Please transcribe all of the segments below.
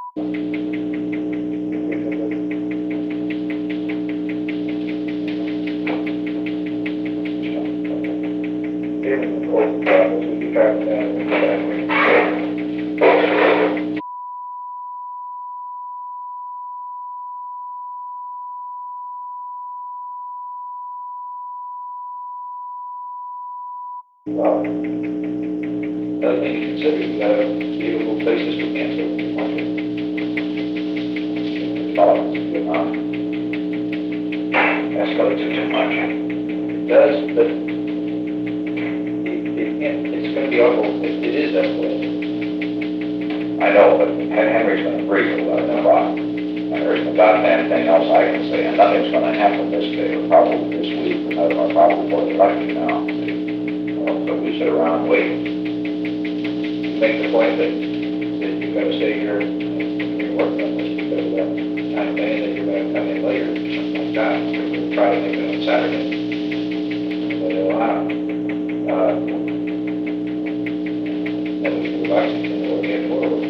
Another thing to consider, you gotta be able to places to cancel if you want to. Escalates it too much. It does, but it's gonna be awful, it is escalating. I know, but Henry's gonna brief at 11 o'clock. And there's no goddamn thing else I can say, and nothing's gonna happen this day, or probably this week, or probably before the election now. So we sit around and wait. Make the point that you gotta stay here and work on this because of that kind of thing, that you're gonna come in later, or something like that. So we'll try to make it on Saturday. But it'll happen. And we can go back and we'll get forward.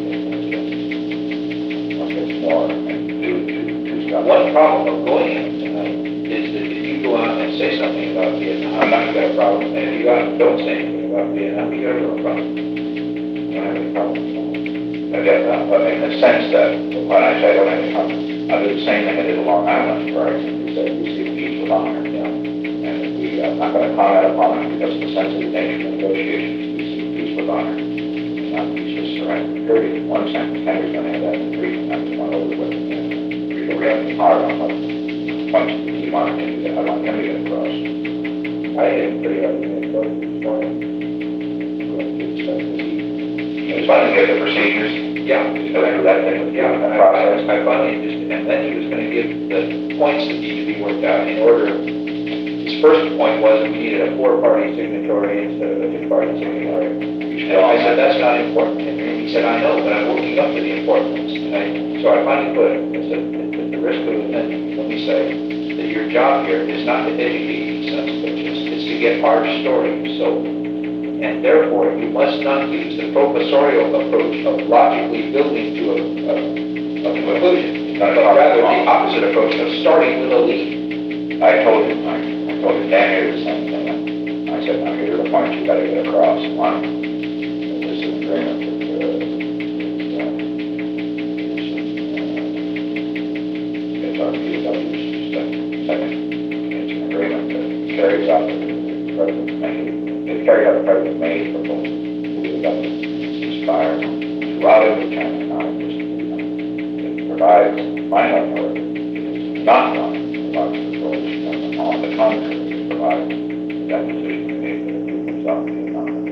It's more, and do stuff. One problem of going in tonight is that if you go out and say something about Vietnam, you got a problem. And if you go out and don't say anything about Vietnam, you got a real problem. You don't have any problem. I get that, but in the sense that when I say I don't have any problem, I do the same thing I did at Long Island, right? We said we see peace with honor, you know, and we are not going to comment upon it because of the sensitive nature of negotiations. We see peace with honor, not peace with surrender. Period. One sentence. Henry's going to have that in brief, and I just want to over with it. We have to be hard on what points that he wanted to do that I want him to get across. I am pretty up in this morning. He was trying to get the procedures. Yeah. Go through that thing with Yeah, the and process. I finally just, and then he was gonna give the points that need to be worked out in order. His first point was that we needed a 4-party signatory instead of a 2-party signatory. And I said, that's not important. And he said, I know, but I'm working up to the importance. So I finally put it, I said, at the risk of offending, let me say, that your job here is not to educate these sons of bitches, it's to get our story. So, and therefore, you must not use the professorial approach of logically building to a conclusion, but rather the opposite approach of starting with a lead. I told him Dan here the same thing. I said, now here are the points you gotta get across. One, this is an agreement with SRPW. Second, it's an agreement that carries out the President made. It carried out the President made proposal. The government ceasefire throughout Indochina. Now, it provides final authority. Not one about control. On the contrary, it provides that decision made that it comes out in the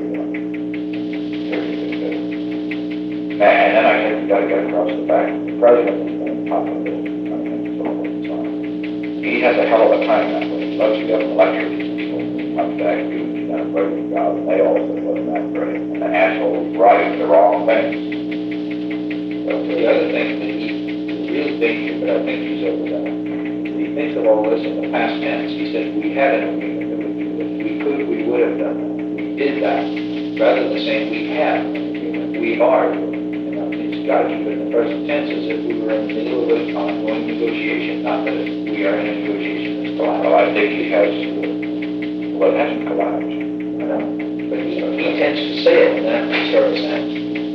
and then I said, you got to get across the fact that the President is going to top of it. And so forth and so on. He has a hell of a time that way. He loves to get lectures. He comes back, he's done a brilliant job, and they all said, wasn't that great? And the assholes write the wrong things. So the other thing that the real danger, but I think he's over that. He thinks of all this in the past tense. He said, we had an agreement that we could, we would have done that. We did that. Rather than saying we have an agreement, we are. It's got to keep it in the present tense as if we were in the middle of an ongoing negotiation, not that we are in a negotiation that's collapsed. Well, I think he has, well, it hasn't collapsed. I know. But he tends to say it in that sort of sense.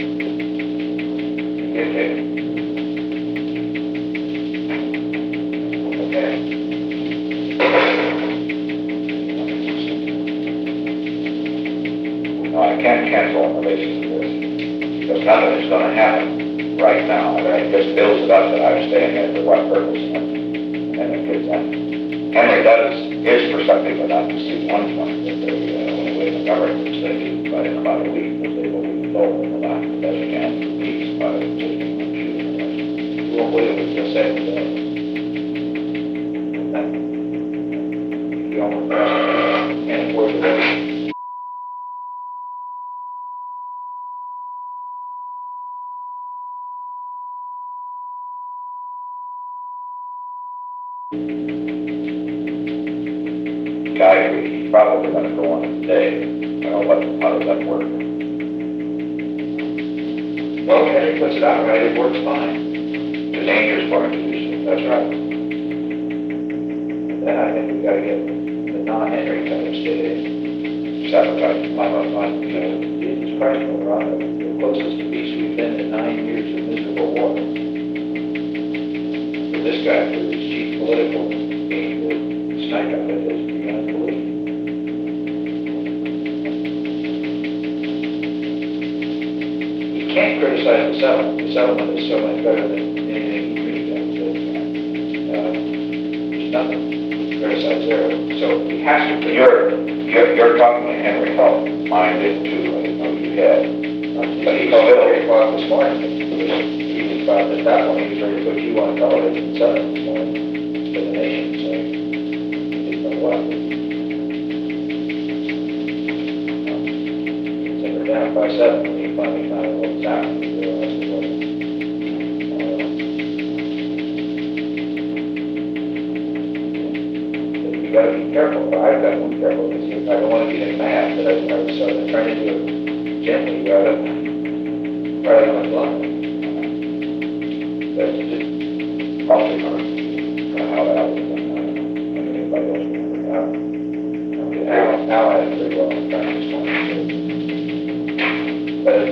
Okay. No, I can't cancel on the basis of this, because nothing is going to happen right now. It just builds it up that I'm staying there for what purpose, and it gets Henry is perceptive enough to see one point that when the government say by about a week, because they will be told in the last best chance of peace by taking one shooting. We won't wait until the second day. We almost can't afford to wait. Guy, he's probably going to go on today. How does that work? Well, Henry puts it out right, it works fine. dangerous for him to do so. That's right. Then I think we gotta get the non-Henry kind of state aid. Sabotage. Jesus Christ, we're on the closest to peace we've been in 9 years of miserable war. For this guy, for his cheap political game, to snipe out of it is beyond belief. You can't criticize the settlement. The settlement is so much better than anything you could have done. So, there's nothing to criticize there. So he has to. You're talking to Henry Hall. Mine did too, I didn't know you had. But he called at 8 o'clock this morning. He was about at that point, he was ready to put you on television and 7 this morning for the nation, so he didn't know what. They were down by 7 when he finally found out what was happening. He realized it wasn't. You gotta be careful, but I've got to be careful, because I don't want to get mad, but I'm trying to do it gently, rather than bluntly. That's just Probably not. How that was, anybody else remember that? Now I had pretty well in practice on it. But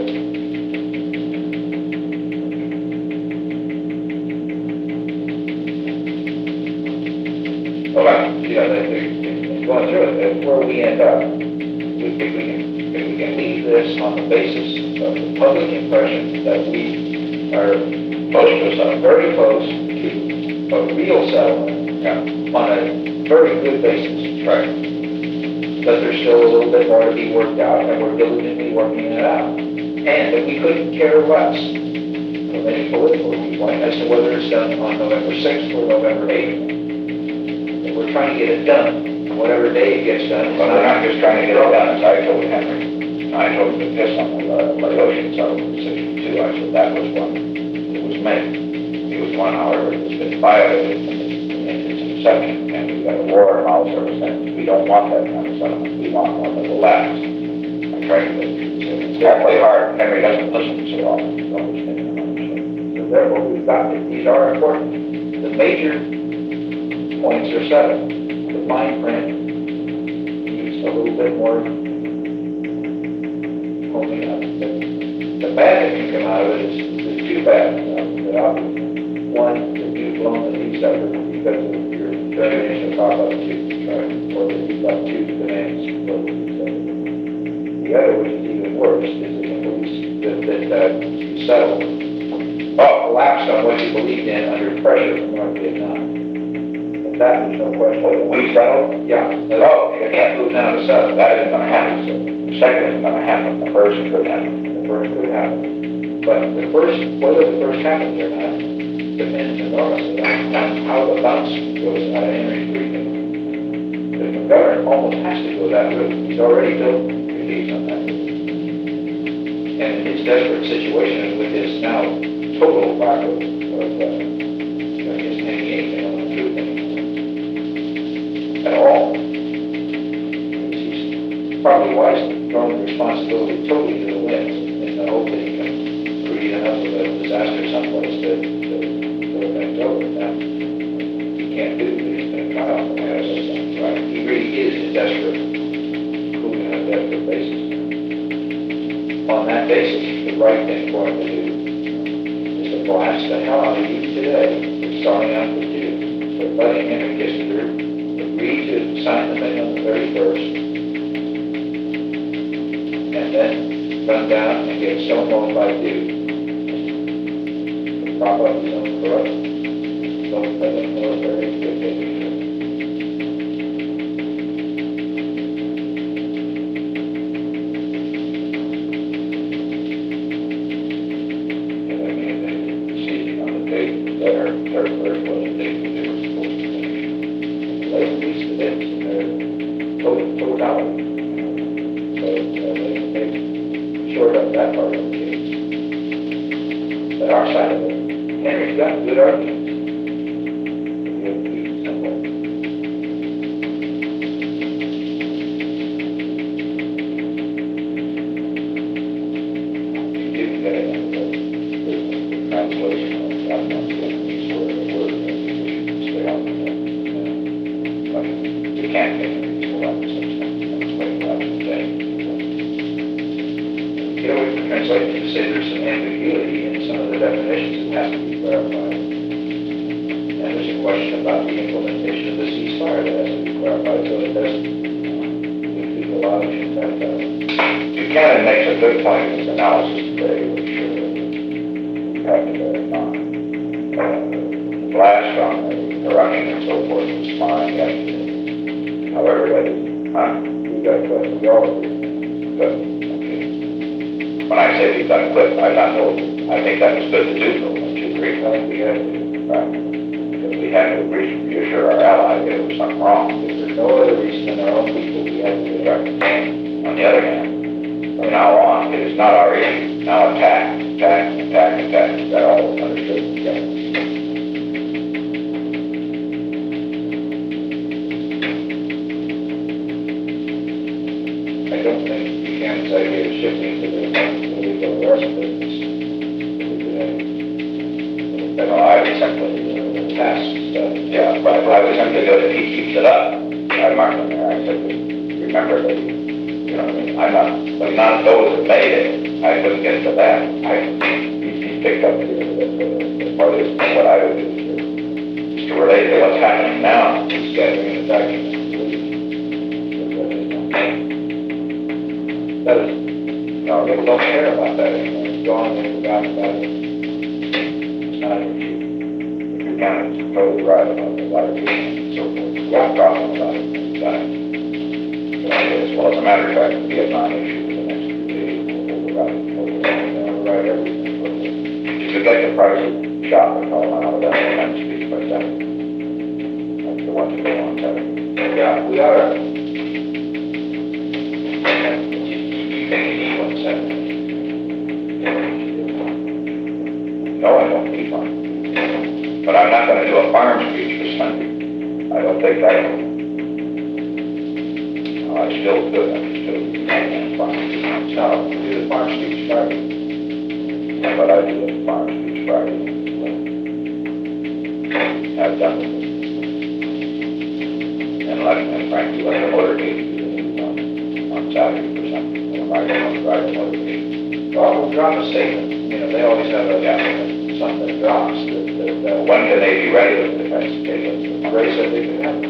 well, going through it, where we end up, if we can leave this on the basis of the public impression that we are very close to a real settlement, on a very good basis. Right. But there's still a little bit more to be worked out, and we're diligently working it out. And that we couldn't care less from any political viewpoint as to whether it's done on November 6th or November 8th. That we're trying to get it done, and whatever day it gets done. But we're not just trying to get it done, as I told Henry. I told him to piss on the Laotian settlement decision too. I said that was one that was made. It was one, however, that's been violated in its inception, and we've got a war and all sorts of things. We don't want that kind of settlement. We want one that will last. I tried to play hard. Henry doesn't listen so often. He's always thinking about himself. So therefore, we've got, these are important. The major points are settled. The fine print needs a little bit more homing up. The bad that can come out of it is too bad. One, that you've blown the lease up because of your determination to talk about two, right? Or that you've got two demands. The other, which is even worse, is that you settled collapsed on what you believed in under pressure from North Vietnam. And that is no question. We settled? Yeah. You can't move now to settle. That isn't going to happen. So the second isn't going to happen. The first could happen. The first could happen. But the first, whether the first happens or not, depends enormously on how the bounce goes out of Henry's briefing. The governor almost has to go that route. He's already built relief on that route. And in his desperate situation with his now total lack of his hanging anything on the truth anymore at all. He's probably wise to throw the responsibility totally to the winds in the hope that he can create enough of a disaster someplace to things over. Now, he can't do it, but he's going to try off the way. Right? He really is desperate, moving on a desperate basis. On that basis, the right thing for him to do is to blast the hell out of you today for starting out with you, for letting Henry Kissinger agree to sign the thing on the 31st, and then run down and get stonewalled by you. Prop up his own corruption. Don't play the military dictatorship. That part of the case. But our side of it, Henry's got good arguments. Simple. You didn't get it in the translation of that. you can't make a reasonable estimate. That's what you have to say. You know, we can translate it to say there's some ambiguity in some of the definitions that have to be clarified. And there's a question about the implementation of the ceasefire that has to be clarified, so it doesn't leave a lot of things like that. Buchanan makes a good point in his analysis today, which we have to bear in mind. The blast on the eruption and so forth was fine yesterday. However, that is, we got a clip, we all agree. Good, okay. When I say we got a clip, I'm not told, I think that was good to do, though, don't you agree? I think we have to. Right. Because we had to reassure our allies that there was something wrong. If there's no other reason than our own people, we have to do it. Right. On the other hand, from now on, it is not our issue. Now attack. That all is understood together. I don't think Buchanan's idea of shifting to the illegal arrest business. No, I would simply, Task stuff. yeah, but I would simply go, if he keeps it up, I marked on there, I said, remember that, you know what I mean, I'm not those that made it, I couldn't get to that. He picked up the part of what I would do is to relate to what's happening now. He's gathering the documents. That is, no, people don't care about that anymore. It's gone, they've forgotten about it. It's not an issue. Buchanan's totally right about the water treatment and so forth. We're not talking about it. Well, as a matter of fact, the Vietnam issue for the next few days, we'll override everything. If you get the price of shop and all out of that, and speak by that. That's the one to go on telling. Yeah, we are. You think you need 170? No, I don't need one. But I'm not gonna do a farm speech for Sunday. I don't think I will. I still do it, farm. No, we do the farm speech Friday. But I do the farm speech Friday. I've done it. And frankly, let the motorcade on Saturday or something. Or I don't drive the motorcade. Well, we'll drop a statement. You know, they always have something that drops that When can they be ready with the investigation? Ray said they could have.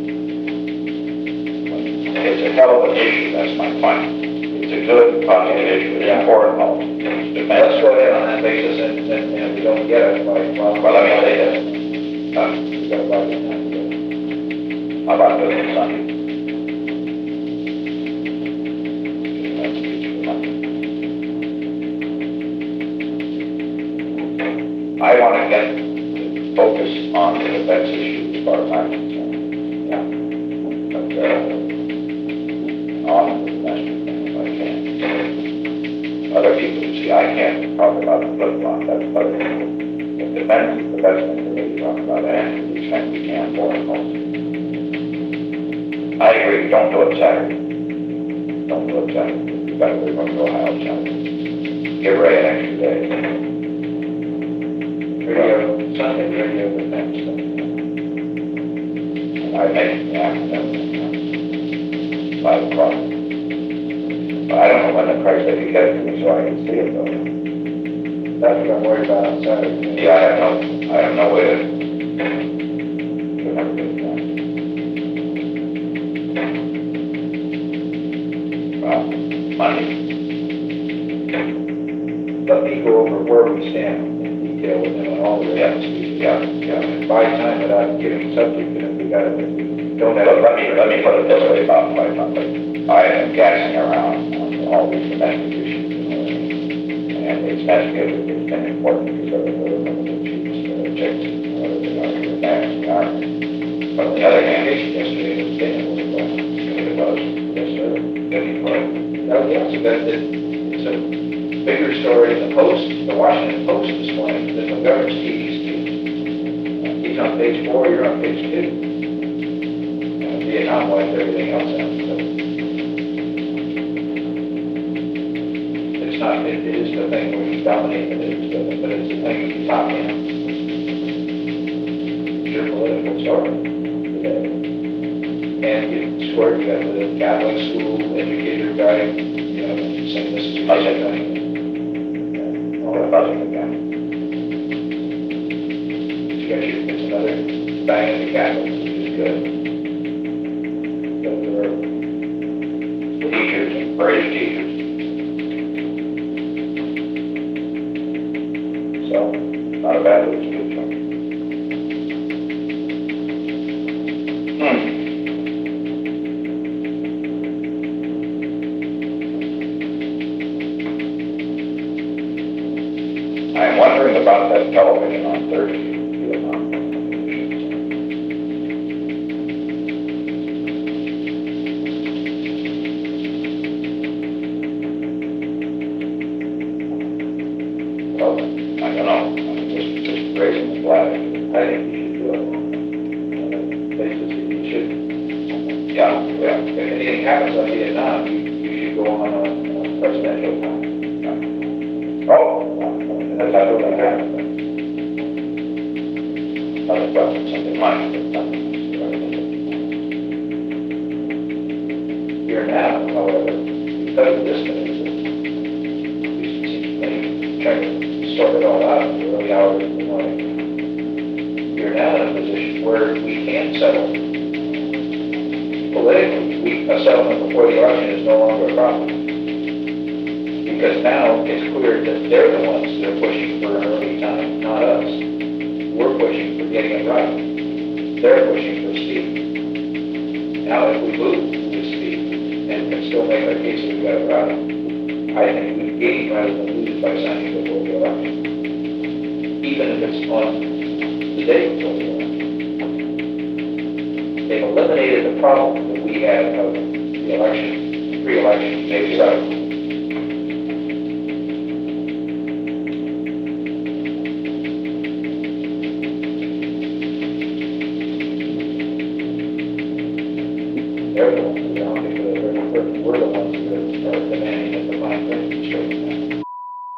It's a hell of an issue, that's my point. It's a good, positive issue, it's important. Let's go ahead on that basis and if we don't get it, like, Well, let me say this. we got about the time to do it. How about doing it Sunday? I want to get focus on the defense issue as far as I'm concerned. Yeah. But, on the domestic thing if I can. Other people, you see, I can't talk about the flip-flop, that's other people. If defense is the best thing to really talk about, and to the extent we can, foreign policy. I agree, don't do it Saturday. Don't do it Saturday. You better leave them to Ohio Saturday. Give Ray an extra day. Radio, Sunday, radio defense. And I make it in the afternoon, 5 o'clock. But I don't know when the price they can get it to me so I can see it though. That's what I'm worried about on Saturday. Yeah, I have no way to never get it done. Monday. Let me go over where we stand in detail with them on all the Yeah, items. yeah. And buy time without getting subject, and if we got it, if we don't have. But let me put it this way about my company. I am gassing around on all these domestic issues, you know, and it's investigated, it's been important because of the cheapest chicks, whether they are here, banks, the army. But on the other hand, Yesterday, it was staying with it was, yes, sir, getting close. It's a bigger story in the Post, the Washington Post this morning, than the government's TV speech. He's on page 4, you're on page 2. Vietnam wiped everything else out. So. It's not, it is the thing where you dominate the news, but it's the thing at the top end. It's your political story today. And you scored, you got the Catholic school educator guy, saying this is what you're doing. All that buzzing again. You got your, it's another bang at the Catholics, which is good. So there are Teachers, praise teachers. So, not a bad little school, so. I'm wondering about that television on Thursday. Well, I don't know, I'm just raising the flag. I think you should do it on a basis that you should. Yeah. If anything happens on Vietnam, you should go on a presidential time. Oh, that's not what I have. Well, something like that. Here now, however, because of this minister, he seems to be trying to sort it all out in the early hours of the morning. We're now in a position where we can settle. Politically, a settlement before the election is no longer a problem. Because now it's clear that they're the ones that are pushing for an early time, not us. We're pushing for getting it right. They're pushing for speed. Now, if we move with speed and can still make our case that we got it right, I think we gain rather than lose by signing before the election. Even if it's on the day before the election. They've eliminated the problem that we had of the election, pre-election, maybe so. They're the ones that are we're the ones that are demanding that the fine print be straightened out.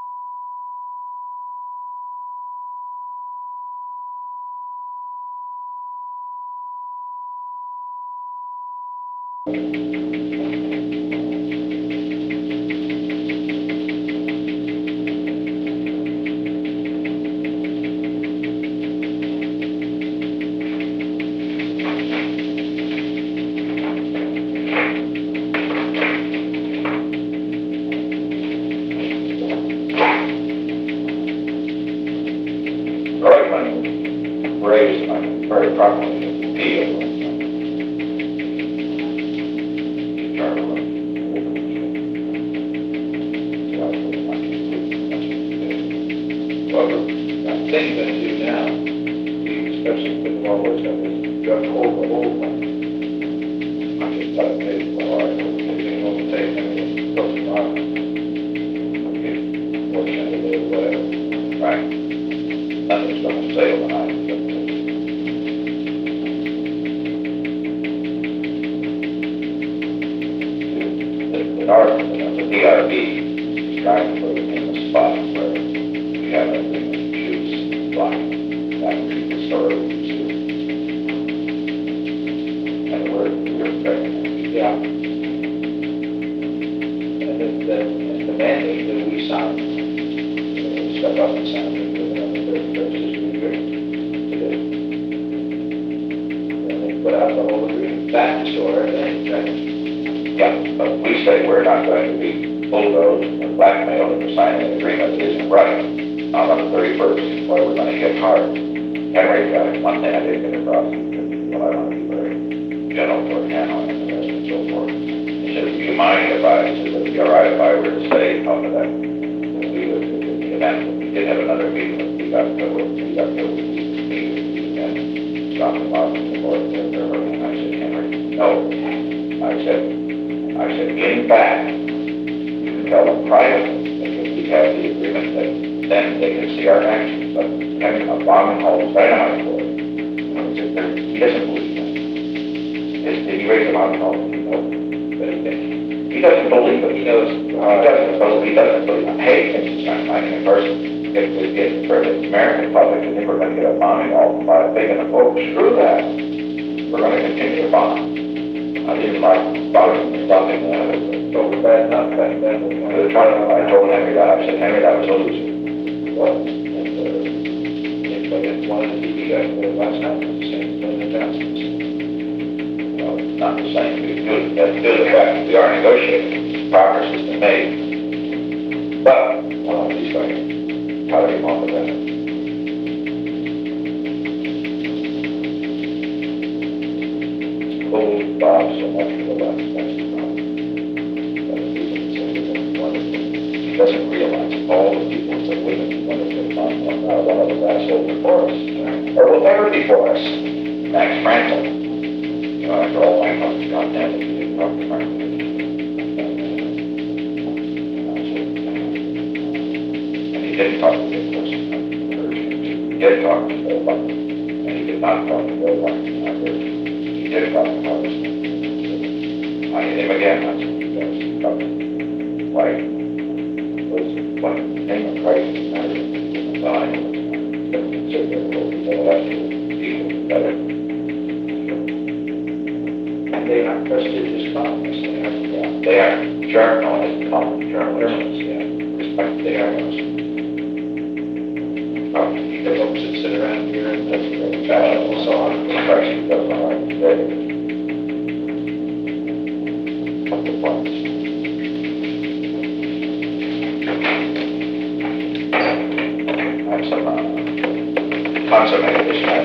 Reitman raised very properly the appeal. Well, the thing you're gonna do now, especially with the law works up, is you have to hold the whole one. I'm just telling you, well, I don't think they will take anything, goes on. Okay, fortunately, or whatever. Right. Nothing's going to say overnight. The DRB is trying to put it in a spot where we have an agreement to choose line. That would be the story we choose. And we're expecting. Yeah. And the mandate that we signed, step up and sign it, on the 31st is we agree to do. And they put out the whole agreement back to store everything, right? Yeah, but we say we're not going to be bulldozed and blackmailed into signing an agreement that isn't right. Not on the 31st, where we're going to hit hard. Henry, one thing I did get across, because I want to be very gentle toward Hanoi and the rest and so forth. He said, do you mind if I, he said, would it be all right if I were to say, after that, we would, in the event that we did have another meeting, that we got to meet and stop the box and the board, and I said, Henry, no. I said, getting back, you can tell them privately that if we have the agreement that then they can see our actions, but having a bomb and all dynamite for it, he doesn't believe that. Did he raise a bomb and all? No. But he doesn't believe it. He doesn't believe it. Hey, it's not finding a person. For the American public, I think we're going to get a bombing all by a big and a vote. Screw that. We're going to continue to bomb. I didn't like bothering stopping So we're bad enough, cutting down the. the tunnel. I told Henry that, I said, Henry, that was a loser. Well, and, if they didn't want the TV guy for last night, it was the same thing in Johnson. Well, not the same, due to the fact that we are negotiating, progress has been made. But, well, at least I can tell you more of that. Hold Bob so much for the last next time. He doesn't realize all the people that women who want to find one of the assholes before us, or will ever be for us. Max Frankel. After all my months, goddamn it, he didn't talk to Frankel. And he didn't talk to me, of course. He did talk to Bill Buckley. And he did not talk to Bill Buckley. He did talk to Congressman. I hit him again. I said, why? Was what name of Christ is not even dying. Consider the people better. And they are prestigious columnists, They are journalists, common journalists. yeah, respect they are most. The folks that sit around here and professionals, so on. Christ does not like today. Couple points. Have some consummated this night.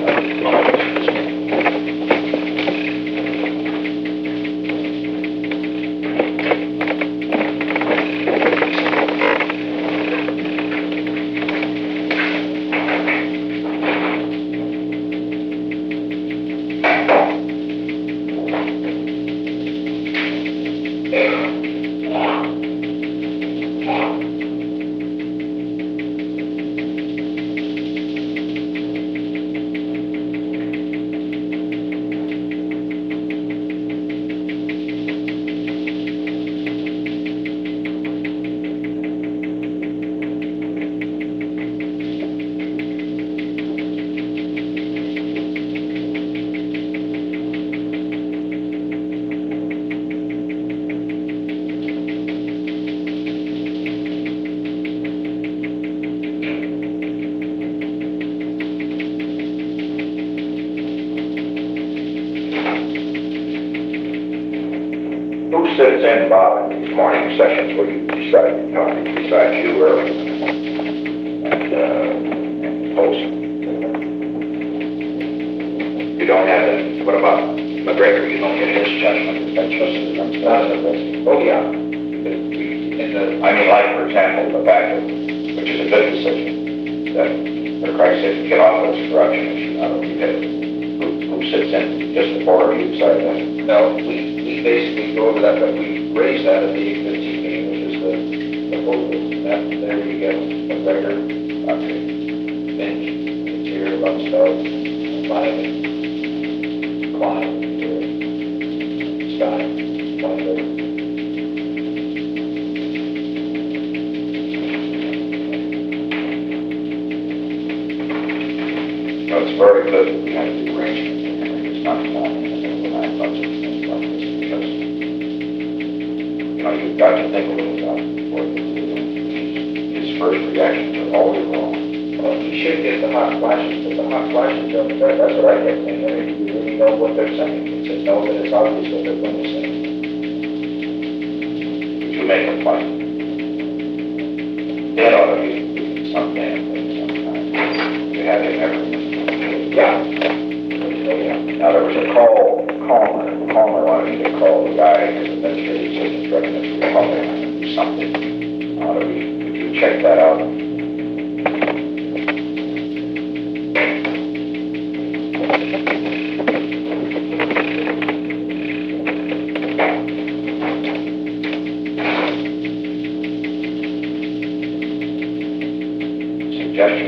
Who sits in, Bob, in these morning sessions where you decide, besides you early and post? You don't have that, what about McGregor? You don't get his judgment, that justice comes down to this. Oh, yeah. In the, I mean, like, for example, the fact that, which is a good decision, that for Christ's sake, get off this corruption issue, I don't get it. Who sits in, just the board, you decide that? no, we basically go over that, but we raise that at the 8:15 meeting, which is the whole, that, there you go, McGregor, Okay. Finch, Interior, Lumsfeld, Lyman, Klein, Stein, Weinberg. No, it's very good that we have the arrangement. It's not fun when I budget things like this because, you've got to think a little about what his first reactions are always wrong. Well, you should get the hot flashes, but the hot flashes don't, that's what I get, and you really know what they're saying. It says, no, that it's obvious what they're going to say. If you make a point, that ought to be some damn thing sometime. You have him every. Yeah. Now, there was a Calmer wanted me to call the guy, his administrative assistant, recommended to call him and do something. Could you check that out? Suggestion,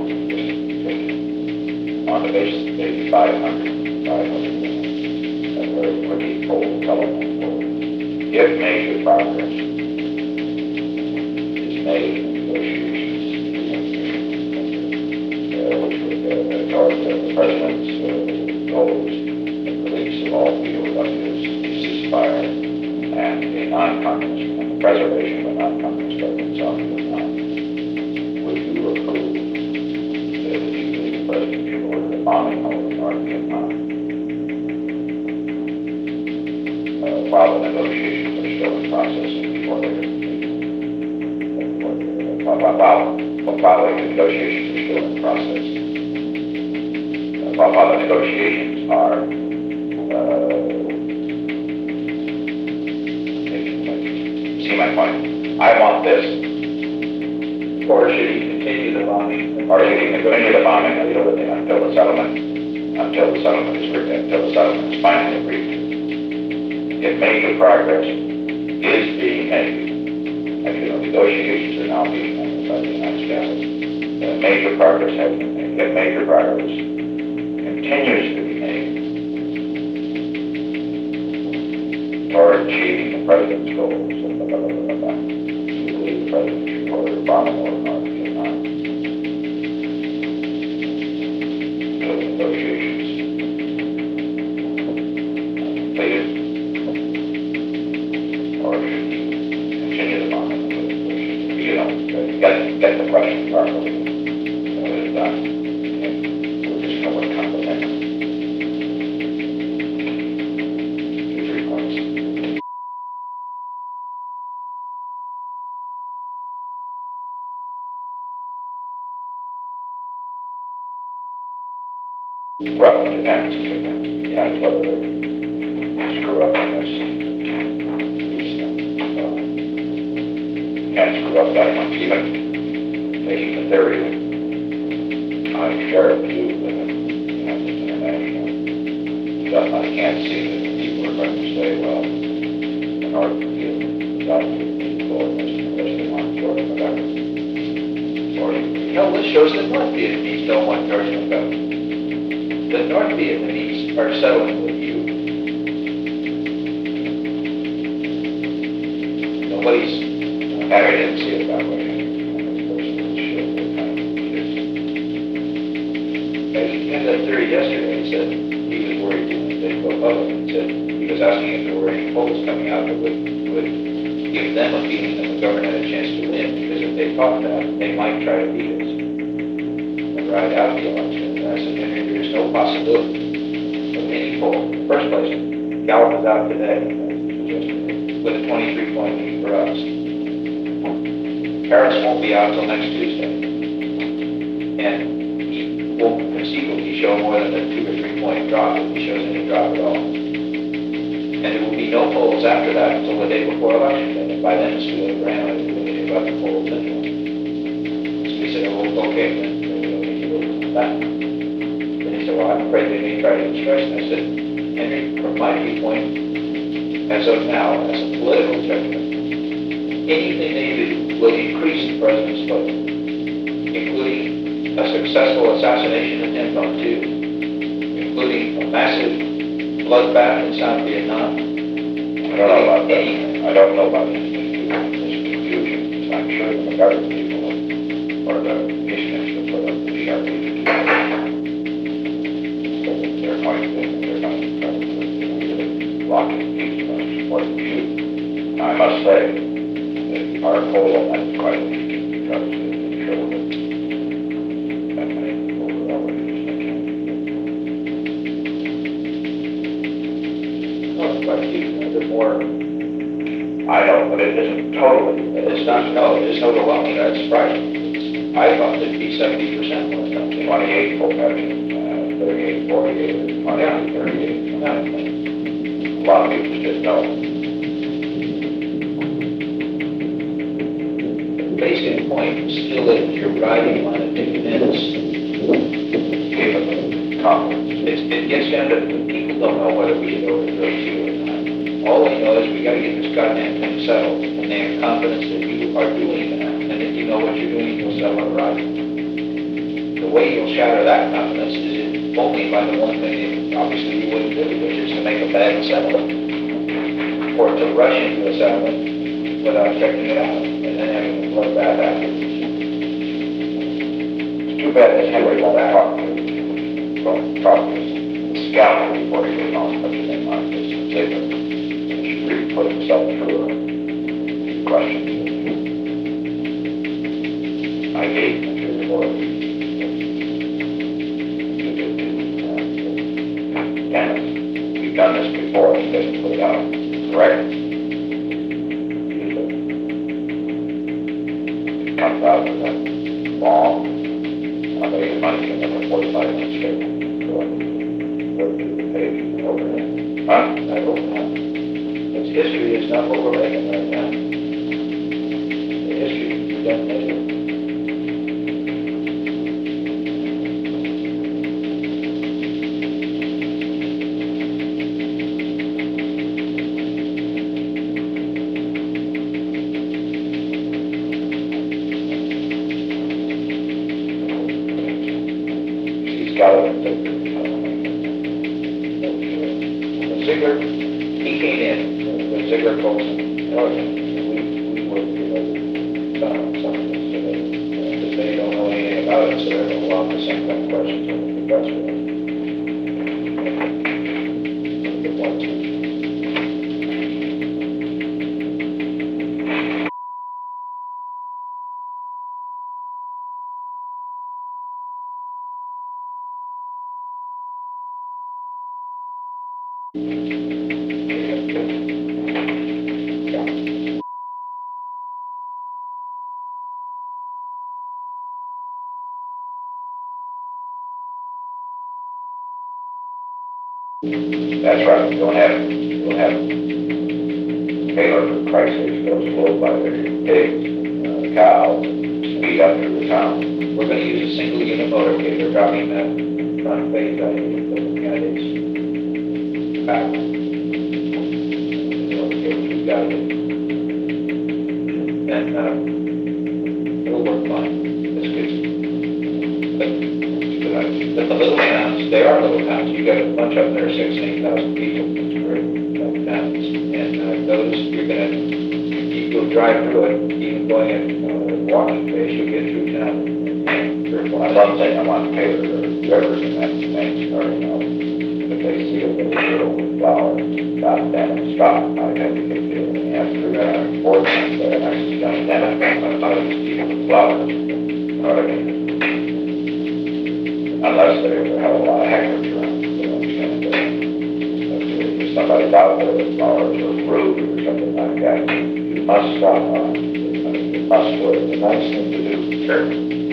on the basis of maybe 500 and we're pretty full telephone pole. If major progress is made in negotiations, which would toward the president's goals, the police of all field of his non-communist, and the preservation of a non-communist government South Vietnam. Would you approve that if you believe the president should order the bombing of North Vietnam? While the negotiations are still in process and before they're while the negotiations are still in process. While the negotiations are see my point? I want this. Or should he continue the bombing? Or should he continue the bombing until the settlement is finally agreed to? If major progress is being made, negotiations are now being made by the United States. Major progress has been made. If major progress continues to be made toward achieving the president's goals, you believe the president should order the bombing of North Vietnam until the negotiations completed, or should he continue the bombing until the negotiations? You know, get the question properly. It's done. We'll just know what comes next. 2-3 points. Well, it depends. Yeah, whether they screw up on this. Can't screw up that much, even taking the theory that I share with you that it's international. But I can't see that people are going to say, well, in order to give the South people unless they want George McGovern. No, this shows that North Vietnamese don't want George McGovern. The North Vietnamese are settling with you. Nobody's... I didn't see it that way. He had that theory yesterday. He said he was worried that they'd go public. He said he was asking if there were any polls coming out that would give them a feeling that the government had a chance to win, because if they thought that, they might try to beat us and ride out the election. And I said, Henry, there's no possibility of any poll. In the first place, Gallup is out today with a 23-point lead for us. Harris won't be out till next Tuesday. And he won't conceivably show more than a 2 or 3 point drop if he shows any drop at all. And there will be no polls after that until the day before election day. And by then it's too late for anyone to do anything about the polls anyway. So we said, oh, okay, then we don't need to look at that. Then he said, well, I'm afraid they may try to express. And I said, Henry, from my viewpoint, as of now, as a political judgment, anything they do will increase the president's vote, including a successful assassination attempt on 2, including a massive bloodbath in South Vietnam. I don't know about that. I don't know about this confusion. I'm sure the McGovern people or the missionaries that put up the sharp they're going to block it, support the shoot. I must say that our whole that's quite interesting because it showed that many people were already There's more. I know, but it isn't totally. It's not, no, it is overwhelming. That's surprising. I thought it'd be 70% when it comes to 28 full pension, 38, 48, 28, 38. A lot of people just know. The basic point still is you're riding on a defense. It gets down to the people don't know whether we should overthrow you or not. All they know is we got to get this goddamn thing settled, and they have confidence that you are doing that, and if you know what you're doing, you'll settle it right. The way you'll shatter that confidence is only by the one thing that obviously you wouldn't do, which is to make a bad settlement, or to rush into a settlement without checking it out, and then having a bloodbath afterwards. It's too bad that Henry won't talk to the scoundrel before he goes on such a thing like this. He should really put himself through correct? 1,000, that's long. I think it might be another 45 minutes straight. Go to the page, open it. Huh? I hope not. Its history is not overlapping right now. The history can be done later. Ziegler, he came in with Ziegler Colson. Oh, yeah. We worked together. Some of this today. Because they don't know anything about it, so they're going to walk the same kind of questions on the professor. That's right, you don't have Taylor for Christ's sake, goes slow by their pigs, cows, speed up through the town. We're going to use a single unit motorcade. We're dropping that front phase out of the candidates back. We've got it. And it'll work fine. It's good. But the little towns, they are little towns. You got a bunch up there, 6,000 and 8,000 people. It's great towns. And those, you're going to, you go drive through it, even going at walking pace, you'll get through town. One thing I want Taylor or whoever's in that thing starting out, if they see a little girl with flowers, stop them and stop. I have to get there and ask for that ordinance that I just don't have these people with flowers. You know what I mean? Unless they have a lot of hectares around, you understand that. If somebody out there with flowers or fruit or something like that, you must stop on. You must do it. It's a nice thing to do. Sure.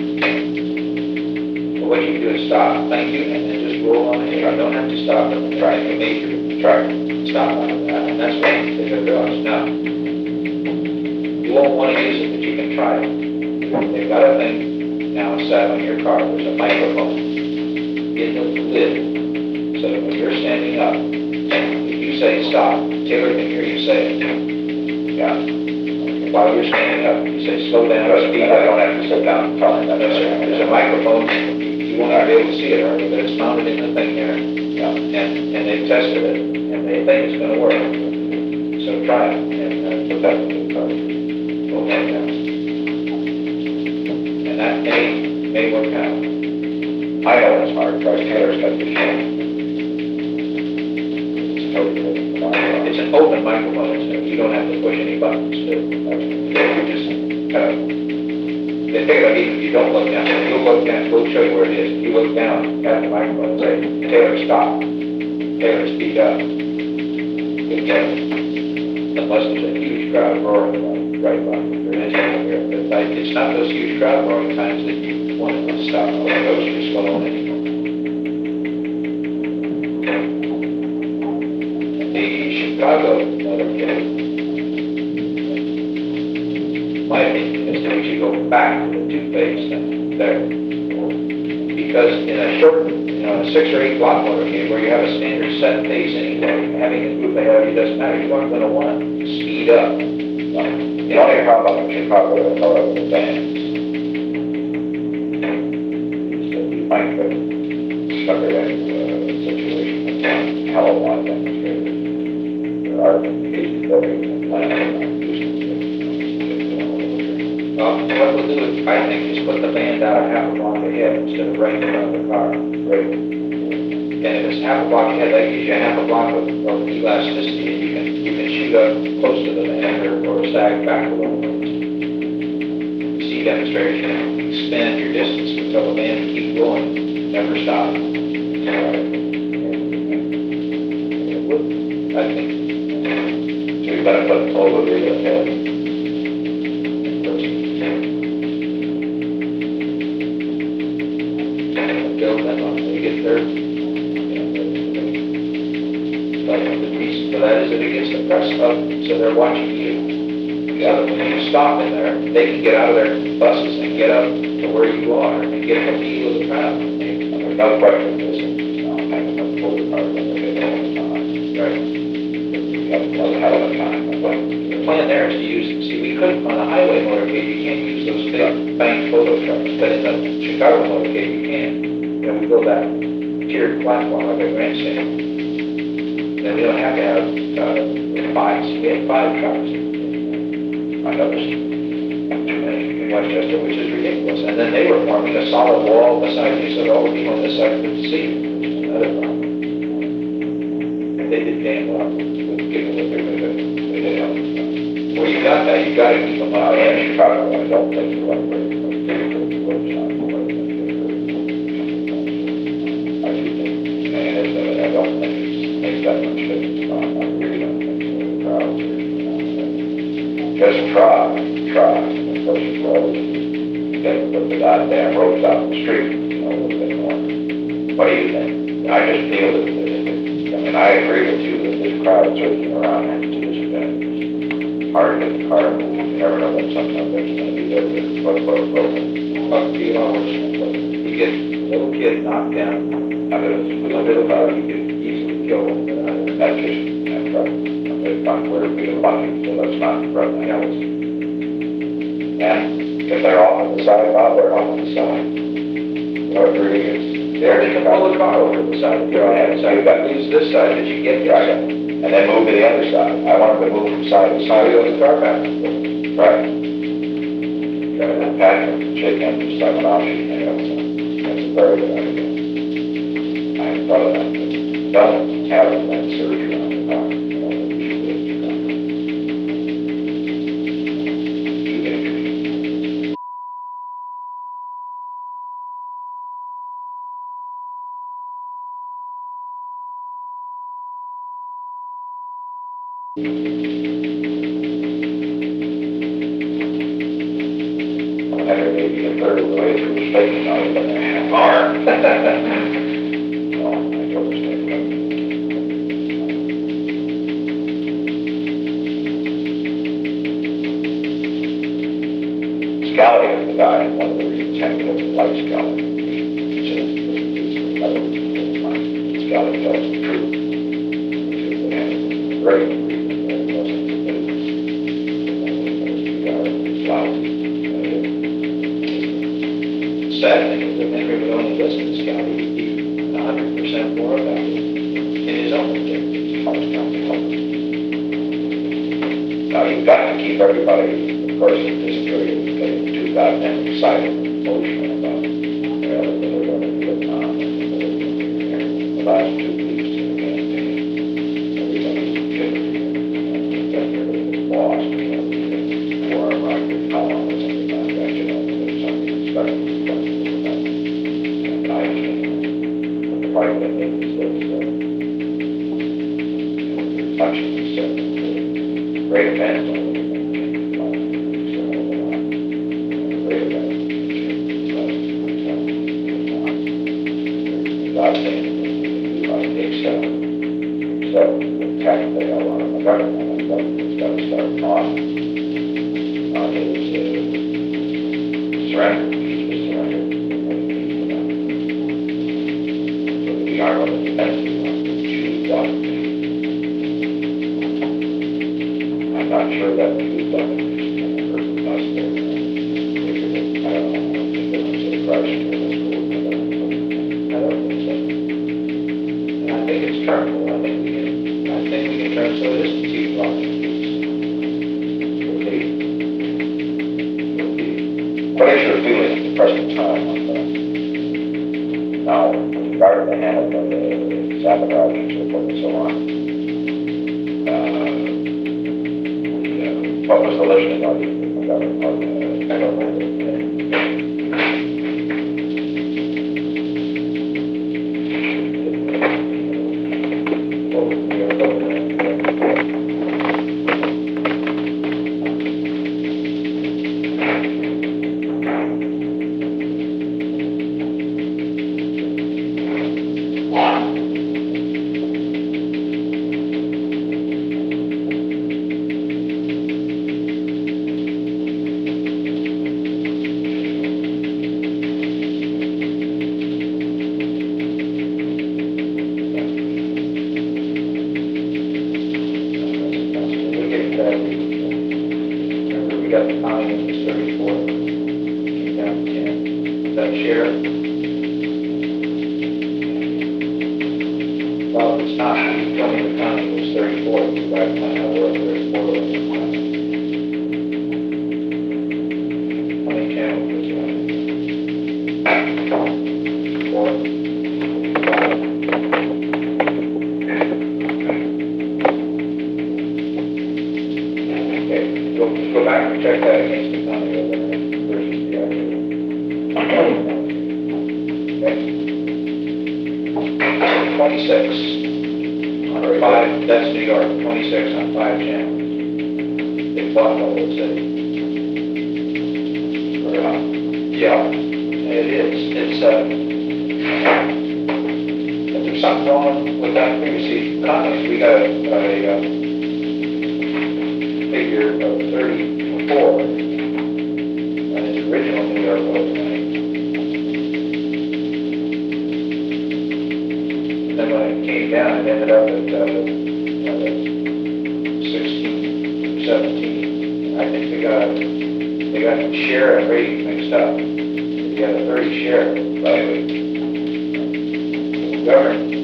But what you do is stop, thank you, and then just roll on ahead. You don't have to stop and try to make your stop on that, and that's what they realize. Now, you won't want to use it, but you can try it. They've got a thing now set on your car. There's a microphone in the lid, so that when you're standing up, if you say stop, Taylor can hear you say it. Yeah. While you're standing up, you say slow down, speed I up. don't have to sit down and tell him that. No, sir. There's a microphone. You won't be able to see it already, but it's mounted in the thing there. Yeah. And they've tested it, and they think it's going to work. So try it, and put that in the car. Okay, yeah. And that may work out. I know it's hard, because Taylor's got the show. It's totally It's an open microphone, so you don't have to push any buttons. You just kind of, they figure out even if you don't look down, if you look down, we'll show you where it is. If you look down at the microphone, say, Taylor, stop. Taylor, speed up. Unless there's a huge crowd roaring right by your head here. But it's not those huge crowd roaring times that you want to stop. Those are slow on anymore. The Chicago motorcade, my opinion is that we should go back to the two-phase thing there. Because in a short, a 6 or 8 block motorcade where you have a standard set pace anyway, having a group ahead of you doesn't matter. You aren't going to want to speed up. The only problem in Chicago is all of the bands. So you might get stuck in a situation with a hell of a lot of demonstrators. There are cases that we can plan on What we'll do, I think, is put the band out a half a block ahead instead of right in front of the car. Right. And if it's half a block ahead, that gives you half a block of elasticity, and you can shoot up close to the band or sag back a little bit. You see demonstrators, you can expand your distance until the band keep going, never stop. I think you're gonna put over the head. Build them up, they get their, but the reason for that is that it gets the press up, so they're watching you. So that when you stop in there, they can get out of their buses and get up to where you are and get a feel of the crowd. There's no question this is, I'm going to pull the car, but they don't have time. Right. You have another hell of a time, but The plan there is to use, see, we couldn't, on a highway motorcade, you can't use those big bank photo trucks, but in the Chicago motorcade, you can. You know, we build that tiered platform like a grandstand. Then we don't have to have, five, we have 5 trucks. I noticed too many. In Westchester, which is ridiculous. And then they were forming a solid wall beside you, so all the people on this side could see you, which is another problem. And they did damn well with giving what they're gonna do. They did help. Well, you got that, you gotta keep them up. In Chicago, I don't think the right way to go. I do think, and I don't think it makes that much difference. I really don't think so. The crowd, just try, push the road, then put the goddamn roads out in the street, you know, a little bit more. What do you think? I just feel that, I mean, I agree with you that this crowd surging around and to this event is hard to get the car moving. You never know when something like that's gonna be there with a fuck feet hours. You get a little kid knocked down, I mean, a little bit of power, you could easily kill them. that's just, that's right. It's not where to be lucky, so that's not right. And if they're off on the side, they're off on the side. Or really is. There, they can pull the car over to the side of the road, and so you got to use this side that you get this Right. side. And then move to the other side. I want them to move from side to side. Wheel the car back. Right. Got to pack them, shake hands, and start an option. That's a very good idea. I hadn't thought of that. Don't have them that surgery on the car. You know, that we should do it. Too dangerous. Henry may be a third of the way through the station, now he's been a half hour. Oh, I don't understand that. Scally is the guy, one of the reasons Henry doesn't like Scally. Scally tells the truth. And very good reason that he wasn't loud. Sad thing is that Henry would only listen to Scott, he'd be 100% more about it in his own objectives. Now, you've got to keep everybody, of course, in this period, getting too goddamn excited and emotional about what they're going to do now. The last 2 weeks in the campaign, everybody's getting lost. Or like the column or something like that, you know, there's something special. And I think the part that is touching great events on the great events. God saying, accept the tax they owe on the government, and the government's got to start on his surrender, he's the surrender. So the arm of the defense is going to choose up. I'm not sure that we would done it. I don't know. I think they're going to say Christ. I don't think so. And I think it's turnable, I think we can turn so it isn't too long. What is your feeling at the present time on that? Now, with regard to the handling of the sabotage and so forth and so on, what was the listening audience from the government? I don't know. got the county in the 34, came down to 10. Is that share? Well, it's not, you told me the county was 34, you guys might have worked 34 or something. How many channels was it? 4. Okay, go back and check that against the county overhead versus the actual. Okay. 26 on 5, that's New York, 26 on 5 channels. They bought the whole city. Yeah, it is. There's something wrong with that previously. Counties, we got a figure of 34, and its original New York overnight. And then when it came down, it ended up at 16, 17. I think they got share and rate mixed up. They got a 30 share, right? Government.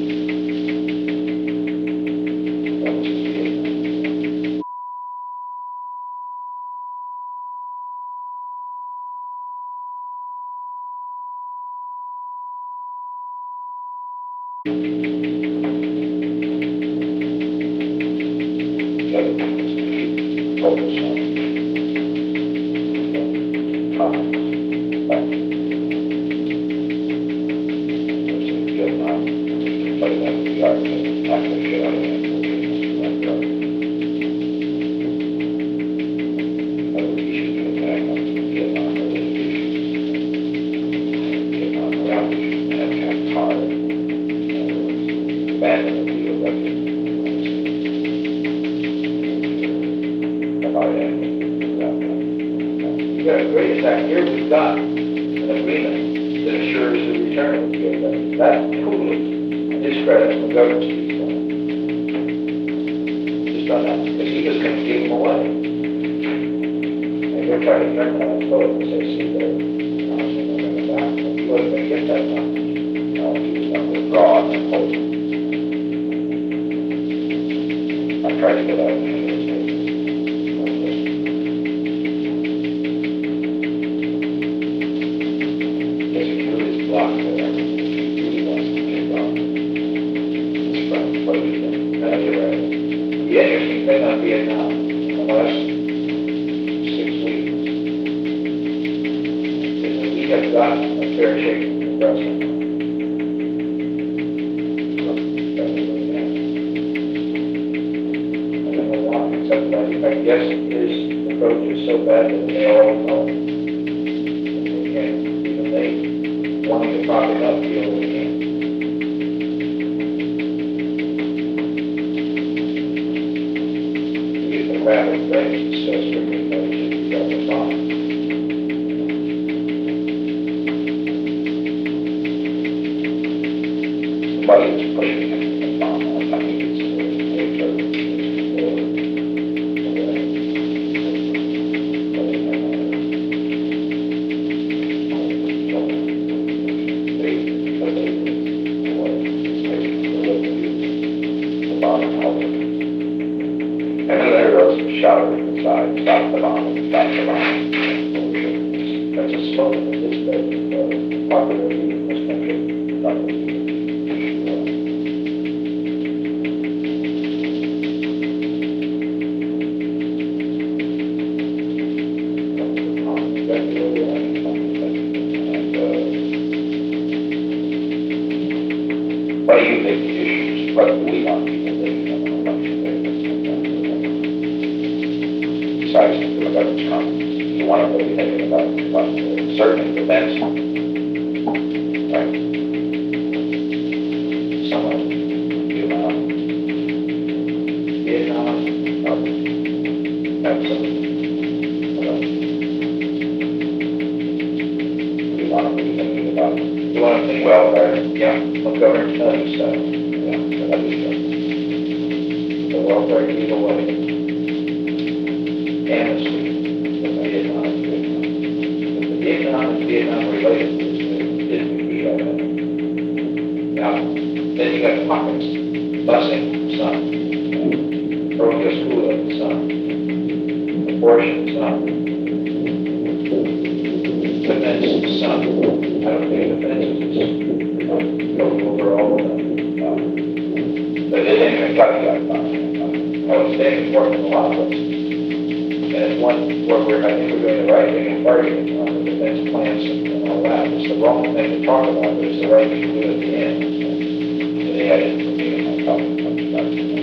Here we've got an agreement that assures the return of the VFW. That's totally discredit the government's people. Just on that, because he was going to give them away. And they're trying to turn that on its foot and say, see, they're not going to back. He wasn't going to get that money. No, he was going to withdraw and hold it. I tried to get out of it. The interesting thing on Vietnam in the last 6 weeks is that we have gotten a fair shake from the president. I don't know why, except that I guess his approach is so bad that they all know. They can't, even they wanting to prop it up, feel they can't. Rapid rates, so it's bringing those to the on. Somebody is pushing it on. I think it's shouted inside, stop the bomb, stop the bomb. That's a slogan that is very popular in this country. What do you think the issues? What do we want people thinking of an election day? Besides the government's comments, you want to really think about certain events, right? Some of Vietnam, absolutely. We want to be thinking about. You want to think welfare, yeah, what government does, so yeah, that'd be good. The welfare legal way. Amnesty, Vietnam related to this, didn't we? Now, then you got pockets, busing, some, parochial schooling, some, abortion, some, defense, some. I don't think defense is go over all of them. But it didn't even touch that fund. I would say it's more than a lot of us. And it's one where I think we're doing the right thing and targeting on the defense plans and all that. It's the wrong thing to talk about, but it's the right thing to do at the end. They had it for me and I thought it was about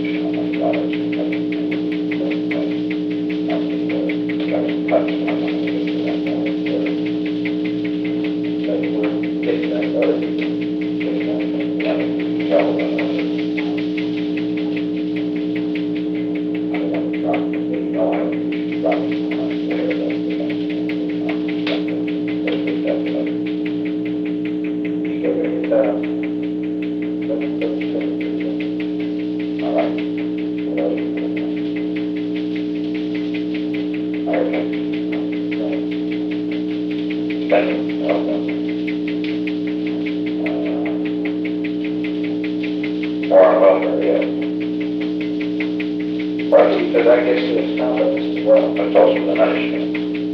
Getting that partly because I guess it's confidence as well. That's also the understanding.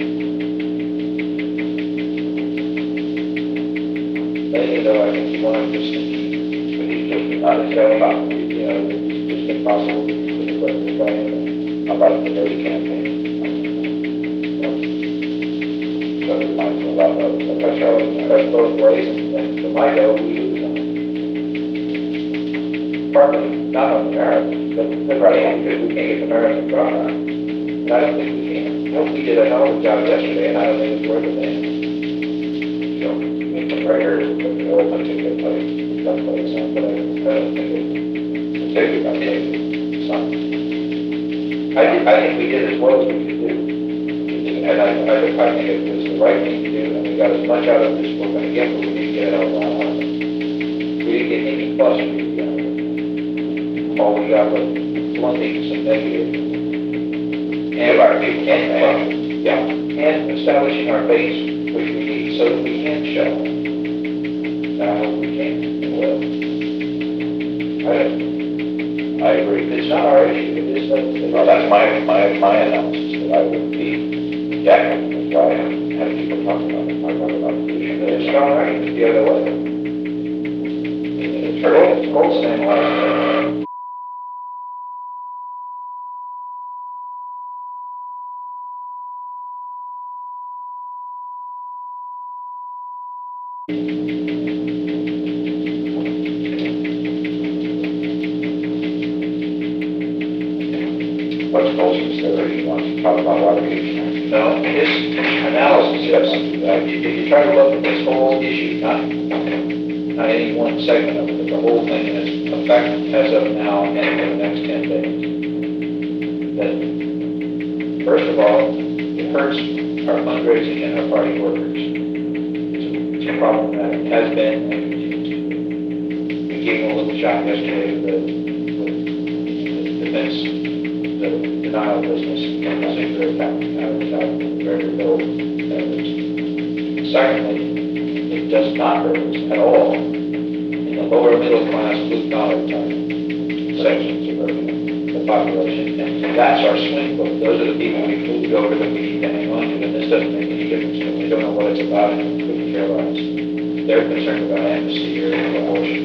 Maybe though, I think you want to just, but he's just not a selling out, it's just impossible to put the question right About the dirty campaign. So it might be a lot of that's both ways, and to my go, we lose on it. Partly, not on the merits, but right, because we can't get the merits across. And I don't think we can. Well, we did a hell of a job yesterday, and I don't think it's worth a thing. So, make the record, but the whole bunch of good place, tough place, but I don't think it's a good idea. I think we did as well as we could do. And I think it was the right thing to do, and we got as much out of this as we're going to get, but we didn't get out of it. We didn't get any plus, we didn't get out of it. All we got was blunting some negative. And our people, and establishing our base, which we need, so that we can show. Now, we can and will. I agree. It's not our issue, it is like. Well, that's my analysis, that I would be definitely that's why I have people talking about it, about pollution. It's not right, it's the other way. It's very, old saying like, what's Colson's theory? You want to talk about water use? no, his analysis is, if you try to look at this whole issue, not any one segment of it, but the whole thing in its effect as of now and for the next 10 days. That, first of all, it hurts our fundraising and our party workers. It's a problem that has been and continues to be. We gave them a little shot yesterday with the defense, the denial business, and the singular attack, very low levels. Secondly, it does not hurt us at all in the lower middle class, blue collar type sections of the population. And that's our swing vote. Those are the people we moved over that we need to hang on to. And this doesn't make any difference to them. They don't know what it's about and couldn't care less. They're concerned about amnesty or abortion.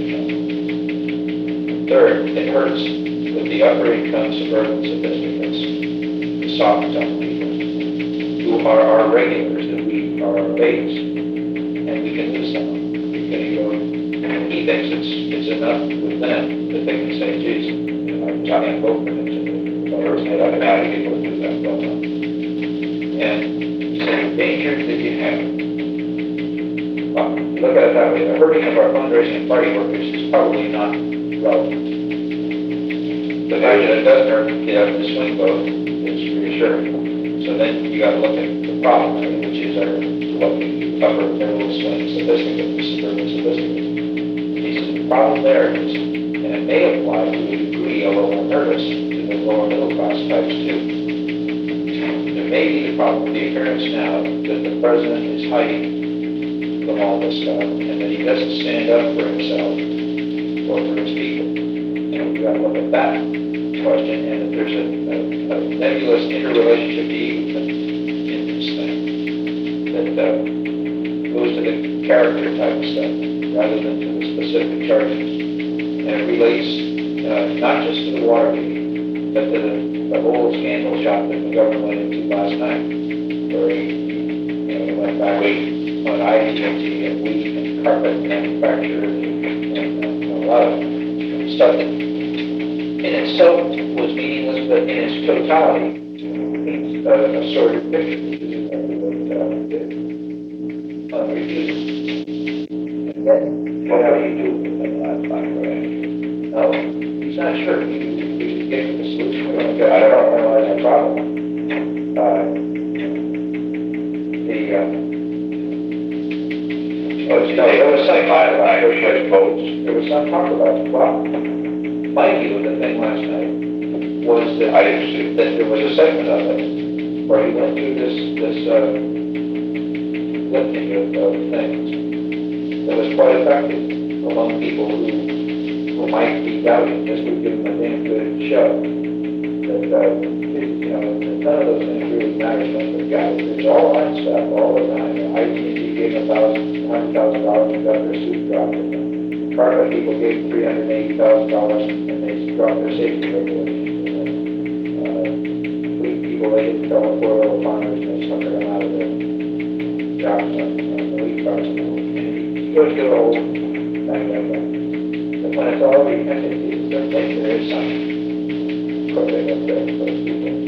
Third, it hurts with the upper income suburban sophisticates, the soft type people, who are our regulars, that we are our base, and we can lose some. We can go, he thinks it's enough with them that they can say, geez, I can't vote for them. Or say, I can people do that. And so the danger that you have, well, look at it that way, the hurting of our fundraising and party workers is probably not relevant. The fact that it does hurt the swing vote is reassuring. So then you got to look at the problem, which is our upper middle swing sophisticates, suburban sophisticates. He says the problem there is, and it may apply to a degree, although more nervous, to the lower middle class types too. There may be the problem with the appearance now that the president is hiding from all this stuff, and that he doesn't stand up for himself or for his people. And we've got to look at that question, and that there's a nebulous interrelationship in this thing that goes to the character type of stuff rather than to the specific charges. And it relates not just to the Watergate, but to the whole scandal shot that the government went into last night, where he went back on IDT and wheat and carpet manufacturers and a lot of stuff that in itself was meaningless, but in its totality, it's a sordid picture, which is unrefused. And then, What do you do with them last night, right? no, he's not sure. We could get to the solution. We don't get, I don't know why that's a problem. There was some talk about votes. There was some talk about the problem. My view of the thing last night was that I didn't see. that there was a segment of it where he went through this lifting of things that was quite effective among people who might be doubting this would give them a damn good show. That none of those things really matter much for the guys. It's all that stuff all the time. ITC gave them $100,000 and got their suit dropped. Carpet people gave $380,000 and they dropped their safety regulations. Fleet people, they didn't tell the poor little farmers and they suckered them out of their jobs on the wheat trucks. And he goes through a whole thing like that. But when it's all the entities, there is some crooked up there for those people.